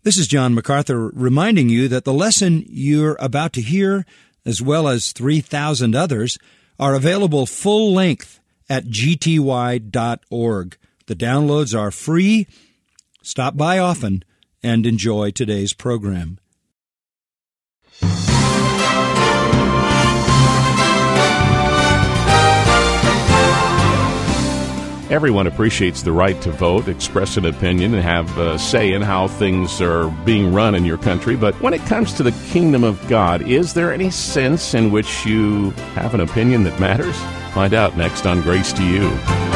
This is John MacArthur reminding you that the lesson you're about to hear, as well as 3,000 others, are available full length at gty.org. The downloads are free. Stop by often and enjoy today's program. Everyone appreciates the right to vote, express an opinion, and have a say in how things are being run in your country. But when it comes to the kingdom of God, is there any sense in which you have an opinion that matters? Find out next on Grace to You.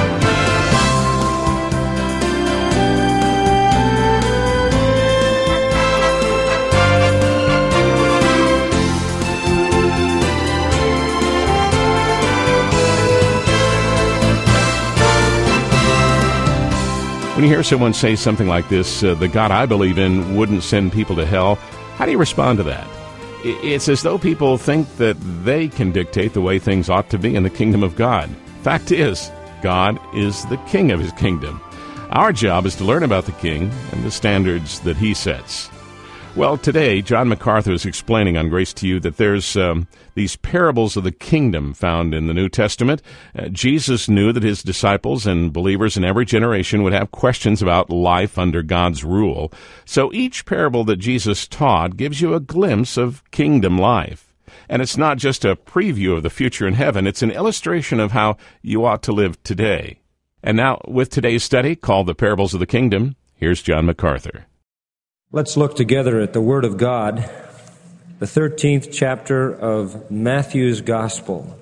When you hear someone say something like this, the God I believe in wouldn't send people to hell, how do you respond to that? It's as though people think that they can dictate the way things ought to be in the kingdom of God. Fact is, God is the king of his kingdom. Our job is to learn about the king and the standards that he sets. Well, today, John MacArthur is explaining on Grace to You that there's these parables of the kingdom found in the New Testament. Jesus knew that his disciples and believers in every generation would have questions about life under God's rule. So each parable that Jesus taught gives you a glimpse of kingdom life. And it's not just a preview of the future in heaven, it's an illustration of how you ought to live today. And now, with today's study, called The Parables of the Kingdom, here's John MacArthur. Let's look together at the Word of God, the 13th chapter of Matthew's Gospel.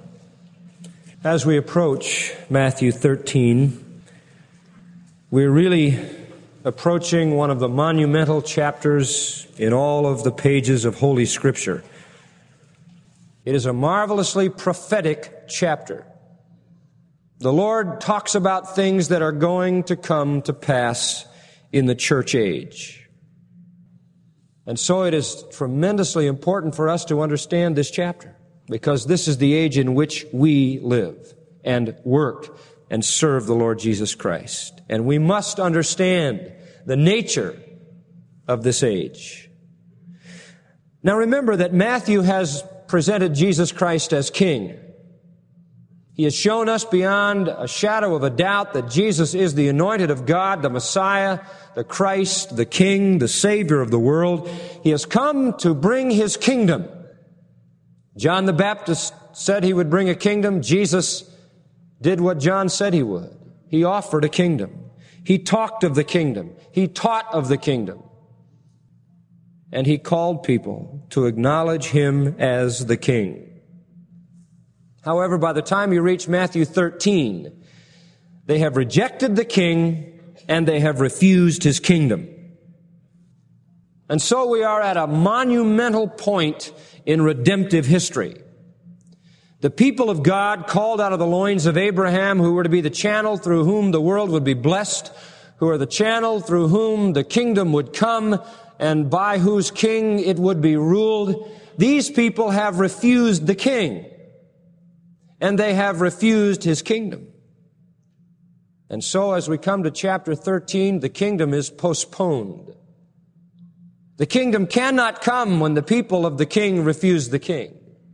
As we approach Matthew 13, we're really approaching one of the monumental chapters in all of the pages of Holy Scripture. It is a marvelously prophetic chapter. The Lord talks about things that are going to come to pass in the church age. And so it is tremendously important for us to understand this chapter, because this is the age in which we live and work and serve the Lord Jesus Christ. And we must understand the nature of this age. Now remember that Matthew has presented Jesus Christ as King. He has shown us beyond a shadow of a doubt that Jesus is the anointed of God, the Messiah, the Christ, the King, the Savior of the world. He has come to bring his kingdom. John the Baptist said he would bring a kingdom. Jesus did what John said he would. He offered a kingdom. He talked of the kingdom. He taught of the kingdom. And he called people to acknowledge him as the King. However, by the time you reach Matthew 13, they have rejected the King and they have refused his kingdom. And so we are at a monumental point in redemptive history. The people of God, called out of the loins of Abraham, who were to be the channel through whom the world would be blessed, who are the channel through whom the kingdom would come and by whose king it would be ruled, these people have refused the King. And they have refused his kingdom. And so as we come to chapter 13, the kingdom is postponed. The kingdom cannot come when the people of the king refuse the king.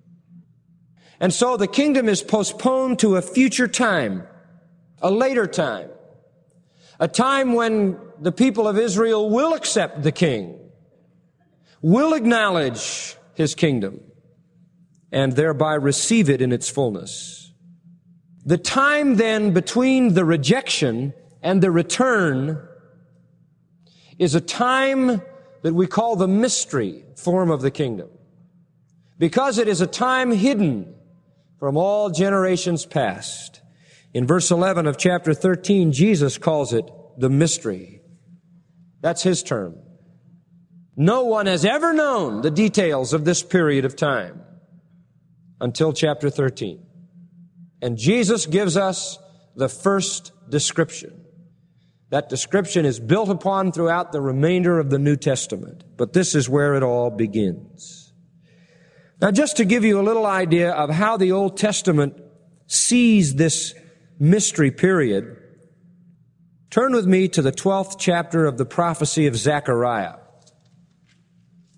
And so the kingdom is postponed to a future time, a later time, a time when the people of Israel will accept the king, will acknowledge his kingdom, and thereby receive it in its fullness. The time then between the rejection and the return is a time that we call the mystery form of the kingdom, because it is a time hidden from all generations past. In verse 11 of chapter 13, Jesus calls it the mystery. That's his term. No one has ever known the details of this period of time until chapter 13. And Jesus gives us the first description. That description is built upon throughout the remainder of the New Testament. But this is where it all begins. Now, just to give you a little idea of how the Old Testament sees this mystery period, turn with me to the 12th chapter of the prophecy of Zechariah.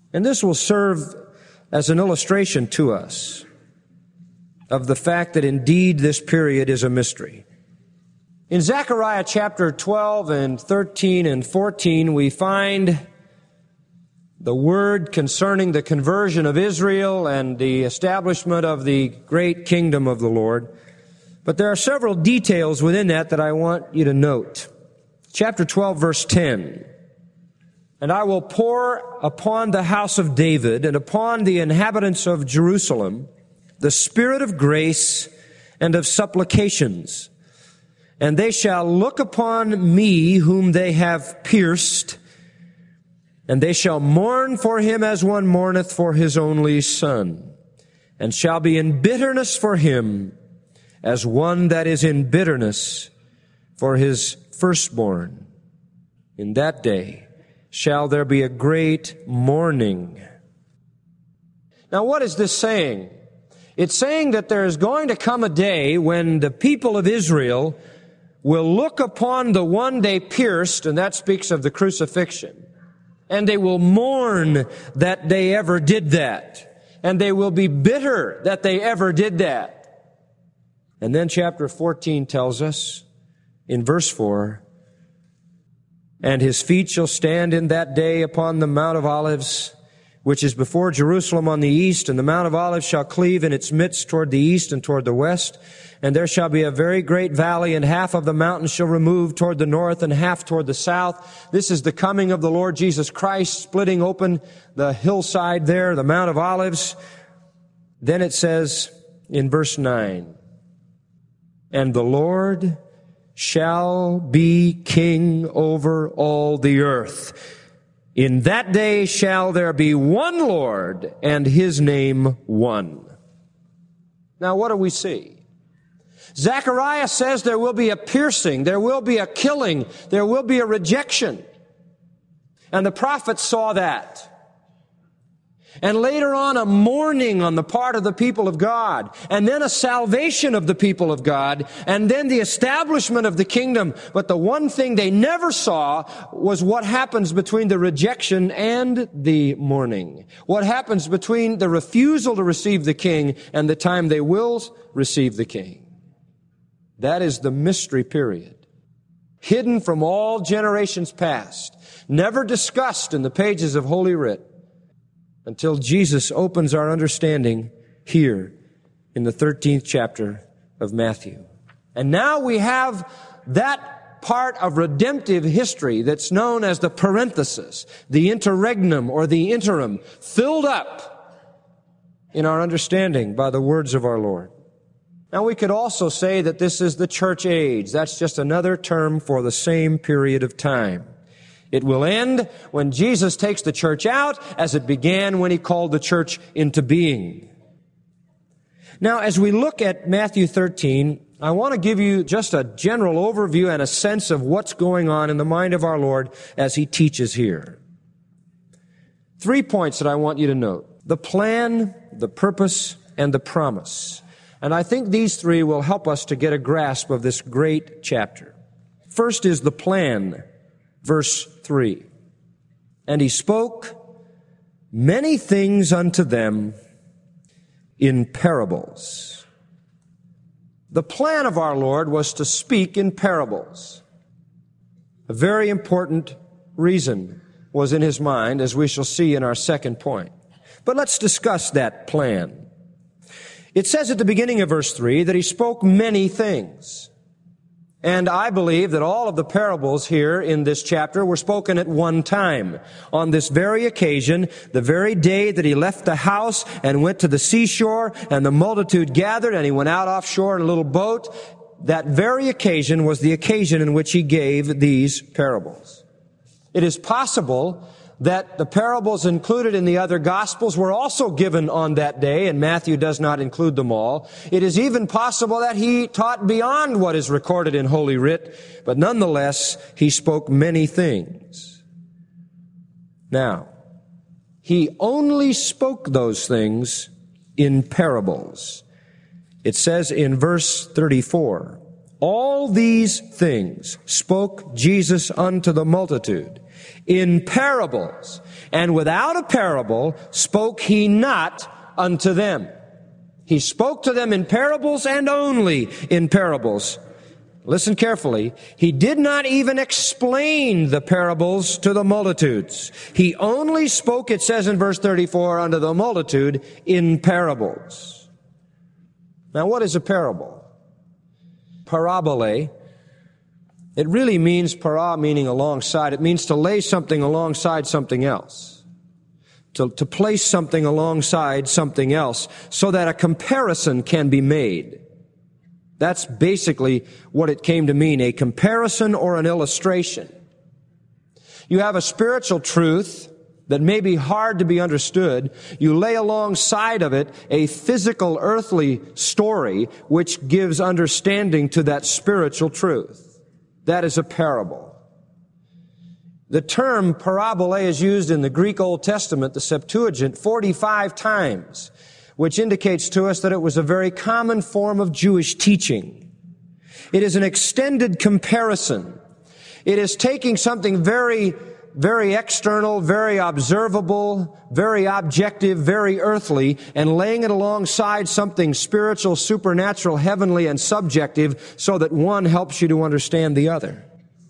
And this will serve as an illustration to us of the fact that indeed this period is a mystery. In Zechariah chapter 12 and 13 and 14, we find the word concerning the conversion of Israel and the establishment of the great kingdom of the Lord. But there are several details within that I want you to note. Chapter 12, verse 10. And I will pour upon the house of David and upon the inhabitants of Jerusalem the spirit of grace and of supplications. And they shall look upon me whom they have pierced, and they shall mourn for him as one mourneth for his only son, and shall be in bitterness for him as one that is in bitterness for his firstborn. In that day shall there be a great mourning. Now, what is this saying? It's saying that there is going to come a day when the people of Israel will look upon the one they pierced, and that speaks of the crucifixion, and they will mourn that they ever did that, and they will be bitter that they ever did that. And then chapter 14 tells us in verse 4, and his feet shall stand in that day upon the Mount of Olives, which is before Jerusalem on the east, and the Mount of Olives shall cleave in its midst toward the east and toward the west. And there shall be a very great valley, and half of the mountain shall remove toward the north and half toward the south. This is the coming of the Lord Jesus Christ, splitting open the hillside there, the Mount of Olives. Then it says in verse 9, and the Lord shall be king over all the earth. In that day shall there be one Lord, and his name one. Now, what do we see? Zechariah says there will be a piercing, there will be a killing, there will be a rejection. And the prophets saw that. And later on, a mourning on the part of the people of God, and then a salvation of the people of God, and then the establishment of the kingdom. But the one thing they never saw was what happens between the rejection and the mourning. What happens between the refusal to receive the king and the time they will receive the king. That is the mystery period, hidden from all generations past, never discussed in the pages of Holy Writ, until Jesus opens our understanding here in the 13th chapter of Matthew. And now we have that part of redemptive history that's known as the parenthesis, the interregnum or the interim, filled up in our understanding by the words of our Lord. Now we could also say that this is the church age. That's just another term for the same period of time. It will end when Jesus takes the church out, as it began when he called the church into being. Now, as we look at Matthew 13, I want to give you just a general overview and a sense of what's going on in the mind of our Lord as he teaches here. 3 points that I want you to note: the plan, the purpose, and the promise. And I think these three will help us to get a grasp of this great chapter. First is the plan. Verse 3, and he spoke many things unto them in parables. The plan of our Lord was to speak in parables. A very important reason was in his mind, as we shall see in our second point. But let's discuss that plan. It says at the beginning of verse 3 that he spoke many things. And I believe that all of the parables here in this chapter were spoken at one time. On this very occasion, the very day that he left the house and went to the seashore, and the multitude gathered, and he went out offshore in a little boat, that very occasion was the occasion in which he gave these parables. It is possible that the parables included in the other Gospels were also given on that day, and Matthew does not include them all. It is even possible that he taught beyond what is recorded in Holy Writ, but nonetheless, he spoke many things. Now, he only spoke those things in parables. It says in verse 34, all these things spoke Jesus unto the multitude, in parables, and without a parable spoke he not unto them. He spoke to them in parables and only in parables. Listen carefully. He did not even explain the parables to the multitudes. He only spoke, it says in verse 34, unto the multitude in parables. Now, what is a parable? Parabole. It really means para, meaning alongside. It means to lay something alongside something else. To place something alongside something else so that a comparison can be made. That's basically what it came to mean, a comparison or an illustration. You have a spiritual truth that may be hard to be understood. You lay alongside of it a physical, earthly story which gives understanding to that spiritual truth. That is a parable. The term parabole is used in the Greek Old Testament, the Septuagint, 45 times. Which indicates to us that it was a very common form of Jewish teaching. It is an extended comparison. It is taking something very, very external, very observable, very objective, very earthly, and laying it alongside something spiritual, supernatural, heavenly, and subjective so that one helps you to understand the other.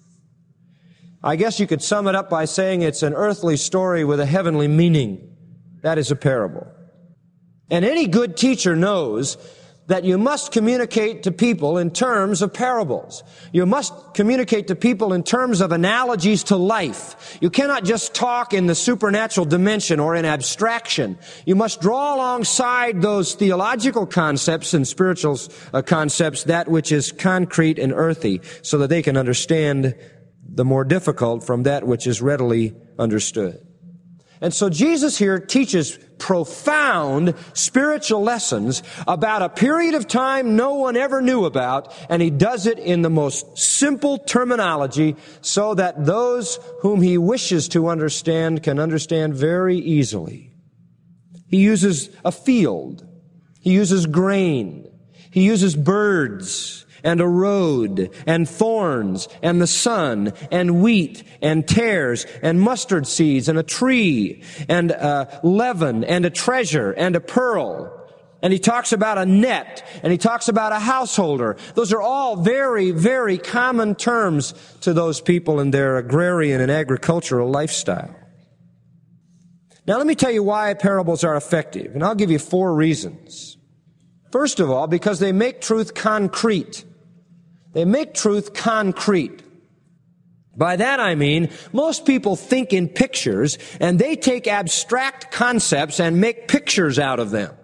I guess you could sum it up by saying it's an earthly story with a heavenly meaning. That is a parable. And any good teacher knows that you must communicate to people in terms of parables. You must communicate to people in terms of analogies to life. You cannot just talk in the supernatural dimension or in abstraction. You must draw alongside those theological concepts and spiritual concepts that which is concrete and earthy so that they can understand the more difficult from that which is readily understood. And so Jesus here teaches profound spiritual lessons about a period of time no one ever knew about, and he does it in the most simple terminology so that those whom he wishes to understand can understand very easily. He uses a field. He uses grain. He uses birds and a road, and thorns, and the sun, and wheat, and tares, and mustard seeds, and a tree, and leaven, and a treasure, and a pearl. And he talks about a net, and he talks about a householder. Those are all very, very common terms to those people in their agrarian and agricultural lifestyle. Now let me tell you why parables are effective, and I'll give you 4 reasons. First of all, because they make truth concrete. They make truth concrete. By that I mean, most people think in pictures, and they take abstract concepts and make pictures out of them.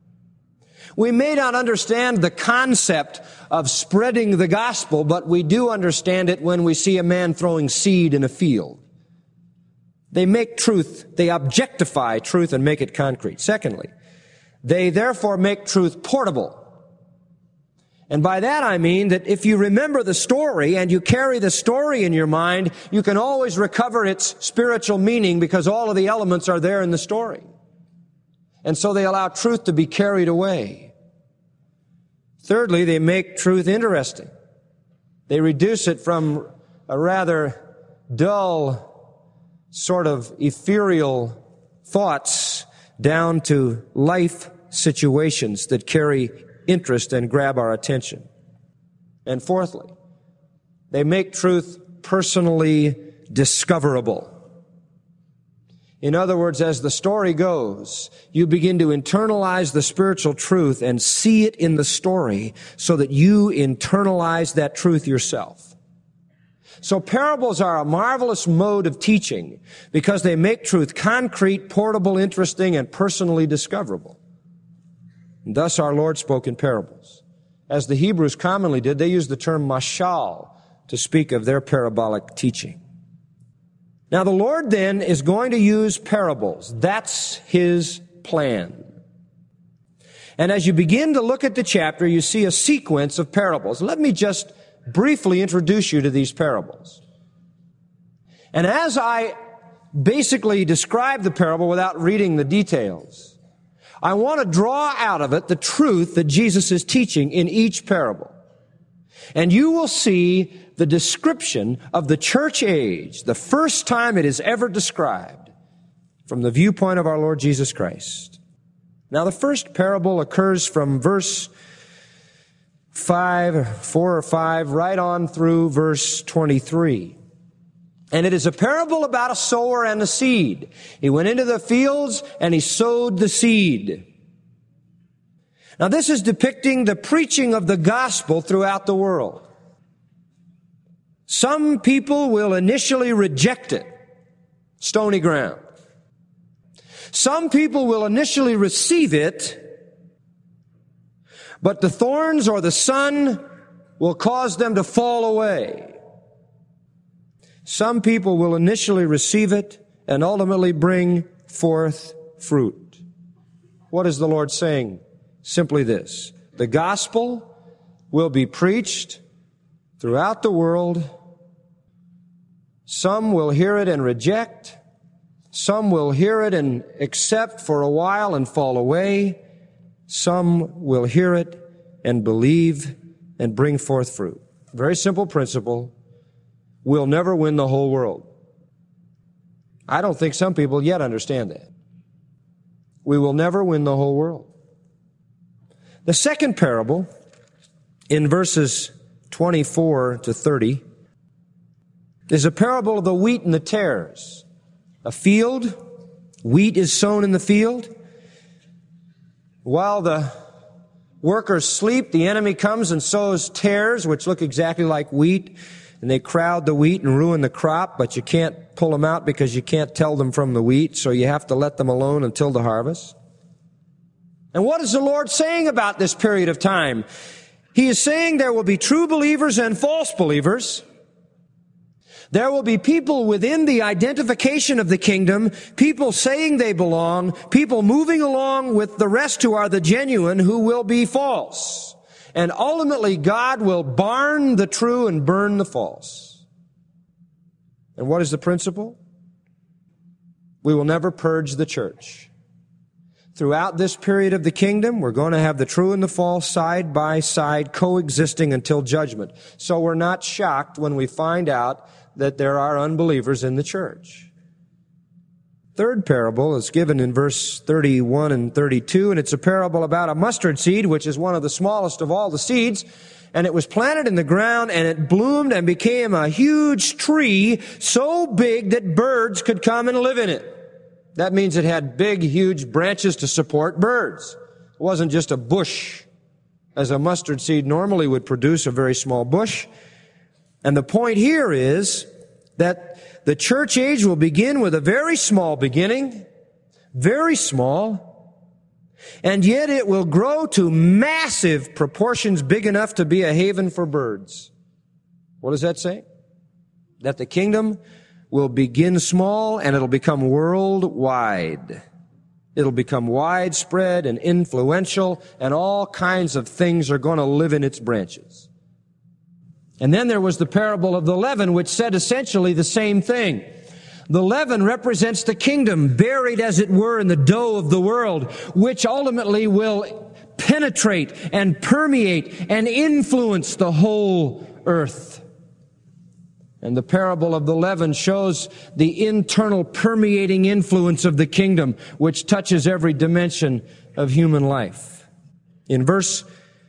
We may not understand the concept of spreading the gospel, but we do understand it when we see a man throwing seed in a field. They make truth, they objectify truth and make it concrete. Secondly, they therefore make truth portable. And by that I mean that if you remember the story and you carry the story in your mind, you can always recover its spiritual meaning because all of the elements are there in the story. And so they allow truth to be carried away. Thirdly, they make truth interesting. They reduce it from a rather dull, sort of ethereal thoughts down to life situations that carry interest and grab our attention. And fourthly, they make truth personally discoverable. In other words, as the story goes, you begin to internalize the spiritual truth and see it in the story so that you internalize that truth yourself. So parables are a marvelous mode of teaching because they make truth concrete, portable, interesting, and personally discoverable. And thus our Lord spoke in parables. As the Hebrews commonly did, they used the term mashal to speak of their parabolic teaching. Now the Lord then is going to use parables. That's His plan. And as you begin to look at the chapter, you see a sequence of parables. Let me just briefly introduce you to these parables. And as I basically describe the parable without reading the details, I want to draw out of it the truth that Jesus is teaching in each parable. And you will see the description of the church age, the first time it is ever described, from the viewpoint of our Lord Jesus Christ. Now, the first parable occurs from verse 4 or 5, right on through verse 23. And it is a parable about a sower and a seed. He went into the fields and he sowed the seed. Now, this is depicting the preaching of the gospel throughout the world. Some people will initially reject it, stony ground. Some people will initially receive it, but the thorns or the sun will cause them to fall away. Some people will initially receive it and ultimately bring forth fruit. What is the Lord saying? Simply this: the gospel will be preached throughout the world. Some will hear it and reject. Some will hear it and accept for a while and fall away. Some will hear it and believe and bring forth fruit. Very simple principle. We'll never win the whole world. I don't think some people yet understand that. We will never win the whole world. The second parable, in verses 24 to 30, is a parable of the wheat and the tares. A field, wheat is sown in the field. While the workers sleep, the enemy comes and sows tares, which look exactly like wheat, and they crowd the wheat and ruin the crop, but you can't pull them out because you can't tell them from the wheat, so you have to let them alone until the harvest. And what is the Lord saying about this period of time? He is saying there will be true believers and false believers. There will be people within the identification of the kingdom, people saying they belong, people moving along with the rest who are the genuine, who will be false. And ultimately, God will barn the true and burn the false. And what is the principle? We will never purge the church. Throughout this period of the kingdom, we're going to have the true and the false side by side coexisting until judgment. So we're not shocked when we find out that there are unbelievers in the church. Third parable is given in verse 31 and 32, and it's a parable about a mustard seed, which is one of the smallest of all the seeds. And it was planted in the ground, and it bloomed and became a huge tree, so big that birds could come and live in it. That means it had big, huge branches to support birds. It wasn't just a bush, as a mustard seed normally would produce, a very small bush. And the point here is that the church age will begin with a very small beginning, very small, and yet it will grow to massive proportions, big enough to be a haven for birds. What does that say? That the kingdom will begin small and it'll become worldwide. It'll become widespread and influential, and all kinds of things are going to live in its branches. And then there was the parable of the leaven, which said essentially the same thing. The leaven represents the kingdom, buried as it were in the dough of the world, which ultimately will penetrate and permeate and influence the whole earth. And the parable of the leaven shows the internal permeating influence of the kingdom, which touches every dimension of human life. In verse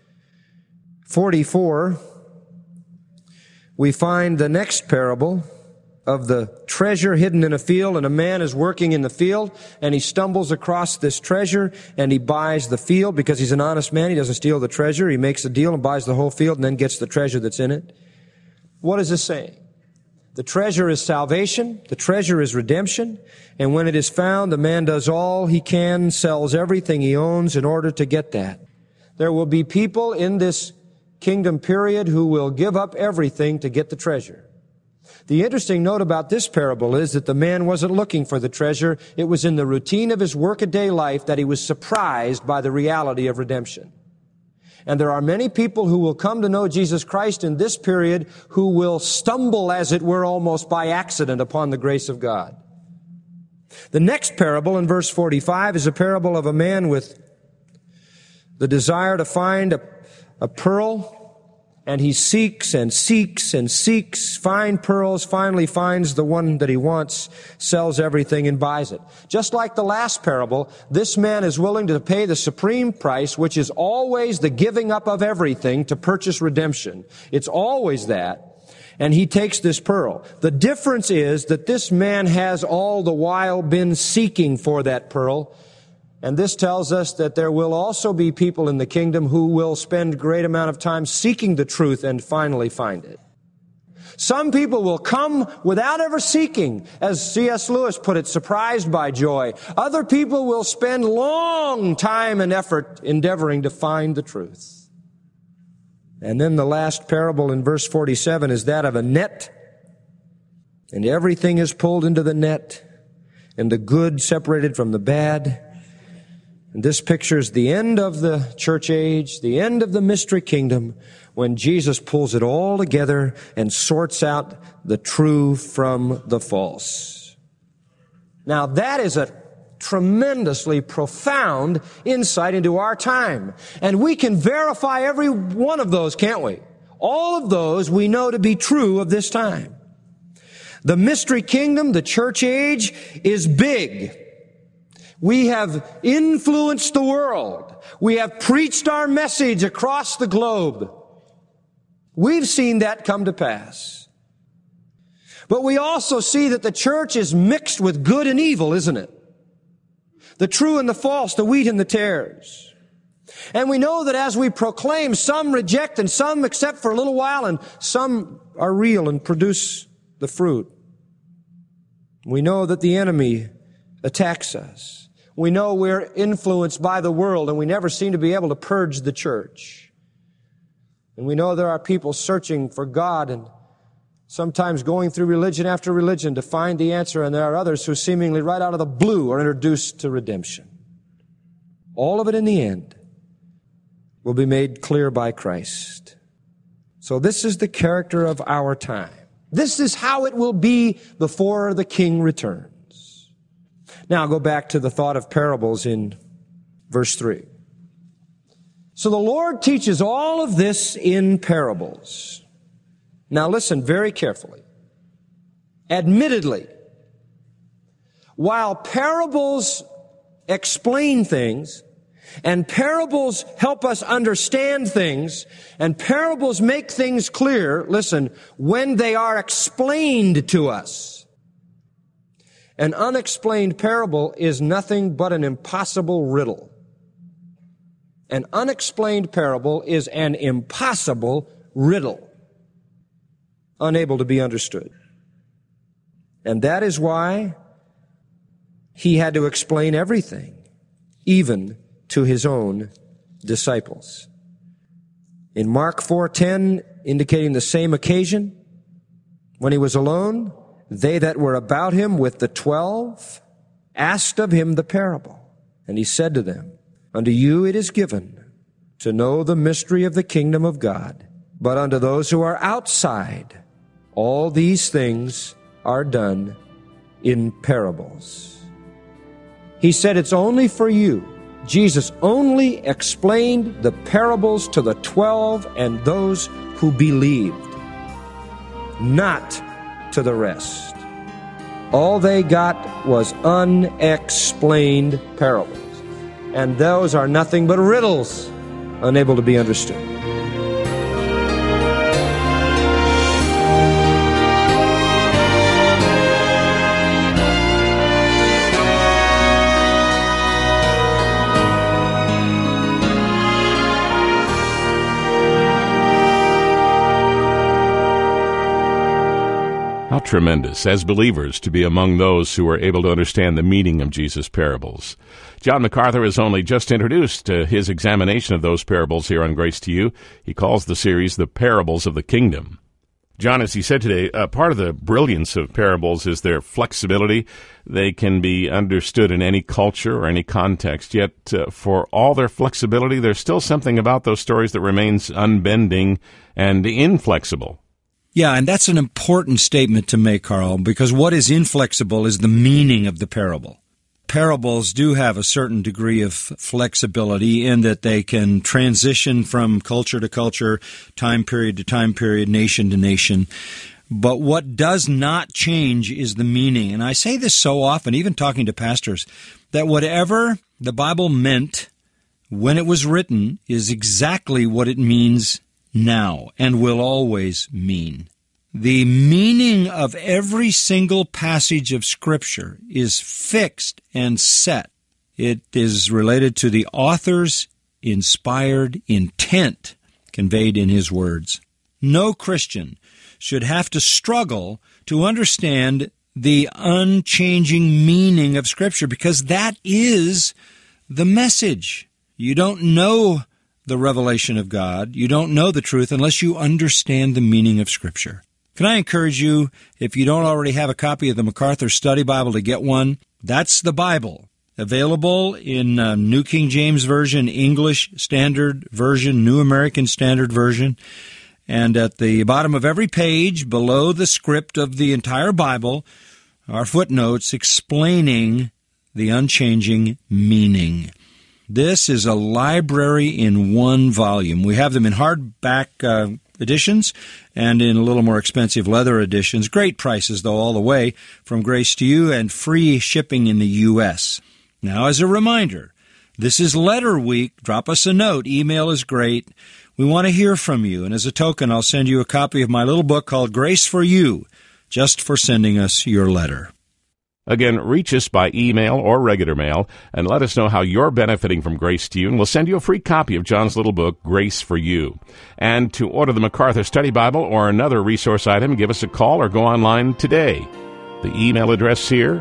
44, we find the next parable of the treasure hidden in a field, and a man is working in the field, and he stumbles across this treasure, and he buys the field because he's an honest man. He doesn't steal the treasure. He makes a deal and buys the whole field and then gets the treasure that's in it. What is this saying? The treasure is salvation. The treasure is redemption. And when it is found, the man does all he can, sells everything he owns in order to get that. There will be people in this kingdom period who will give up everything to get the treasure. The interesting note about this parable is that the man wasn't looking for the treasure. It was in the routine of his workaday life that he was surprised by the reality of redemption. And there are many people who will come to know Jesus Christ in this period who will stumble, as it were, almost by accident upon the grace of God. The next parable in verse 45 is a parable of a man with the desire to find a pearl, And he seeks and seeks and seeks, finds pearls, finally finds the one that he wants, sells everything and buys it. Just like the last parable, this man is willing to pay the supreme price, which is always the giving up of everything to purchase redemption. It's always that. And he takes this pearl. The difference is that this man has all the while been seeking for that pearl. And this tells us that there will also be people in the kingdom who will spend a great amount of time seeking the truth and finally find it. Some people will come without ever seeking, as C.S. Lewis put it, surprised by joy. Other people will spend long time and effort endeavoring to find the truth. And then the last parable in verse 47 is that of a net. And everything is pulled into the net, and the good separated from the bad. And this pictures the end of the church age, the end of the mystery kingdom, when Jesus pulls it all together and sorts out the true from the false. Now that is a tremendously profound insight into our time. And we can verify every one of those, can't we? All of those we know to be true of this time. The mystery kingdom, the church age, is big. We have influenced the world. We have preached our message across the globe. We've seen that come to pass. But we also see that the church is mixed with good and evil, isn't it? The true and the false, the wheat and the tares. And we know that as we proclaim, some reject and some accept for a little while, and some are real and produce the fruit. We know that the enemy attacks us. We know we're influenced by the world, and we never seem to be able to purge the church. And we know there are people searching for God and sometimes going through religion after religion to find the answer, and there are others who seemingly right out of the blue are introduced to redemption. All of it in the end will be made clear by Christ. So this is the character of our time. This is how it will be before the King returns. Now go back to the thought of parables in verse 3. So the Lord teaches all of this in parables. Now listen very carefully. Admittedly, while parables explain things, and parables help us understand things, and parables make things clear, listen, when they are explained to us. An unexplained parable is nothing but an impossible riddle. An unexplained parable is an impossible riddle, unable to be understood. And that is why he had to explain everything, even to his own disciples. In Mark 4:10, indicating the same occasion, when he was alone, they that were about him with the 12 asked of him the parable. And he said to them, Unto you it is given to know the mystery of the kingdom of God, but unto those who are outside, all these things are done in parables. He said it's only for you. Jesus only explained the parables to the 12 and those who believed, not to the rest. All they got was unexplained parables. And those are nothing but riddles, unable to be understood. How tremendous, as believers, to be among those who are able to understand the meaning of Jesus' parables. John MacArthur has only just introduced his examination of those parables here on Grace to You. He calls the series The Parables of the Kingdom. John, as he said today, part of the brilliance of parables is their flexibility. They can be understood in any culture or any context, yet for all their flexibility, there's still something about those stories that remains unbending and inflexible. Yeah, and that's an important statement to make, Carl, because what is inflexible is the meaning of the parable. parables do have a certain degree of flexibility in that they can transition from culture to culture, time period to time period, nation to nation. But what does not change is the meaning. And I say this so often, even talking to pastors, that whatever the Bible meant when it was written is exactly what it means now and will always mean. The meaning of every single passage of Scripture is fixed and set. It is related to the author's inspired intent conveyed in his words. No Christian should have to struggle to understand the unchanging meaning of Scripture, because that is the message. You don't know the revelation of God. You don't know the truth unless you understand the meaning of Scripture. Can I encourage you, if you don't already have a copy of the MacArthur Study Bible, to get one? That's the Bible, available in New King James Version, English Standard Version, New American Standard Version. And at the bottom of every page, below the script of the entire Bible, are footnotes explaining the unchanging meaning. This is a library in one volume. We have them in hardback editions and in a little more expensive leather editions. Great prices, though, all the way from Grace to You, and free shipping in the U.S. Now, as a reminder, this is Letter Week. Drop us a note. Email is great. We want to hear from you, and as a token, I'll send you a copy of my little book called Grace for You, just for sending us your letter. Again, reach us by email or regular mail and let us know how you're benefiting from Grace to You, and we'll send you a free copy of John's little book, Grace for You. And to order the MacArthur Study Bible or another resource item, give us a call or go online today. The email address here,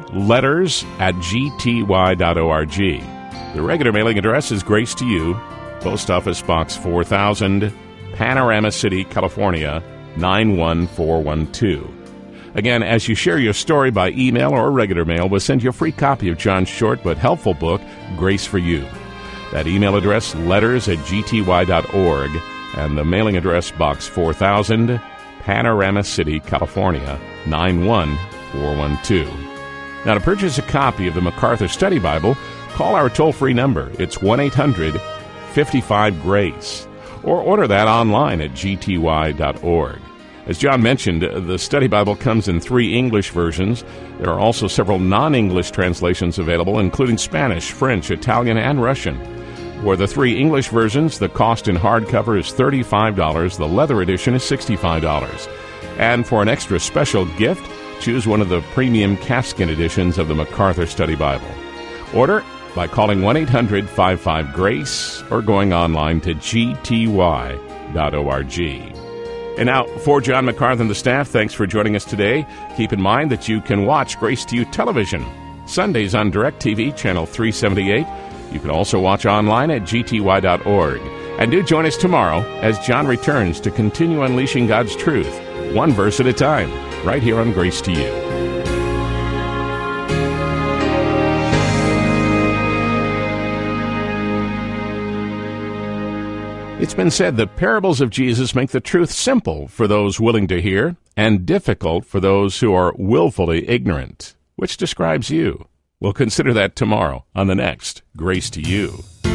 letters@gty.org. The regular mailing address is Grace to You, Post Office Box 4000, Panorama City, California, 91412. Again, as you share your story by email or regular mail, we'll send you a free copy of John's short but helpful book, Grace for You. That email address, letters@gty.org, and the mailing address, Box 4000, Panorama City, California, 91412. Now, to purchase a copy of the MacArthur Study Bible, call our toll-free number. It's 1-800-55-GRACE, or order that online at gty.org. As John mentioned, the Study Bible comes in 3 English versions. There are also several non-English translations available, including Spanish, French, Italian, and Russian. For the 3 English versions, the cost in hardcover is $35. The leather edition is $65. And for an extra special gift, choose one of the premium calfskin editions of the MacArthur Study Bible. Order by calling 1-800-55-GRACE or going online to gty.org. And now, for John MacArthur and the staff, thanks for joining us today. Keep in mind that you can watch Grace to You television Sundays on DirecTV, Channel 378. You can also watch online at gty.org. And do join us tomorrow as John returns to continue unleashing God's truth, one verse at a time, right here on Grace to You. It's been said that parables of Jesus make the truth simple for those willing to hear and difficult for those who are willfully ignorant. Which describes you? We'll consider that tomorrow on the next Grace to You.